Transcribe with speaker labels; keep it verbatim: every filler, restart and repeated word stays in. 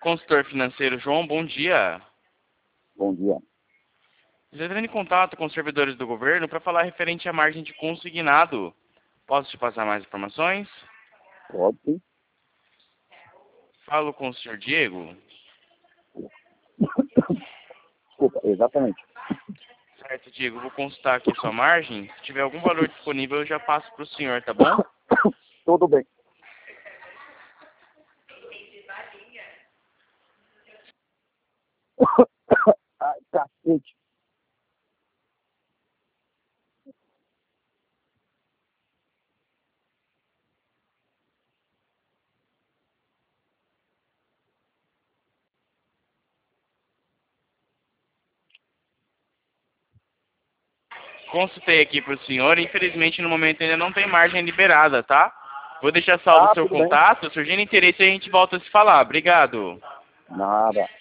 Speaker 1: Consultor financeiro João, bom dia.
Speaker 2: Bom dia.
Speaker 1: Já entrando em contato com os servidores do governo para falar referente à margem de consignado. Posso te passar mais informações?
Speaker 2: Pode sim.
Speaker 1: Falo com o senhor Diego.
Speaker 2: Desculpa, exatamente.
Speaker 1: Certo, Diego. Vou consultar aqui a sua margem. Se tiver algum valor disponível, eu já passo para o senhor, tá bom?
Speaker 2: Tudo bem. Ai, cacete.
Speaker 1: Consultei aqui para o senhor. Infelizmente, no momento ainda não tem margem liberada, tá? Vou deixar salvo o
Speaker 2: Ah,
Speaker 1: seu
Speaker 2: tudo bem.
Speaker 1: contato. Surgindo interesse, a gente volta a se falar. Obrigado.
Speaker 2: Nada.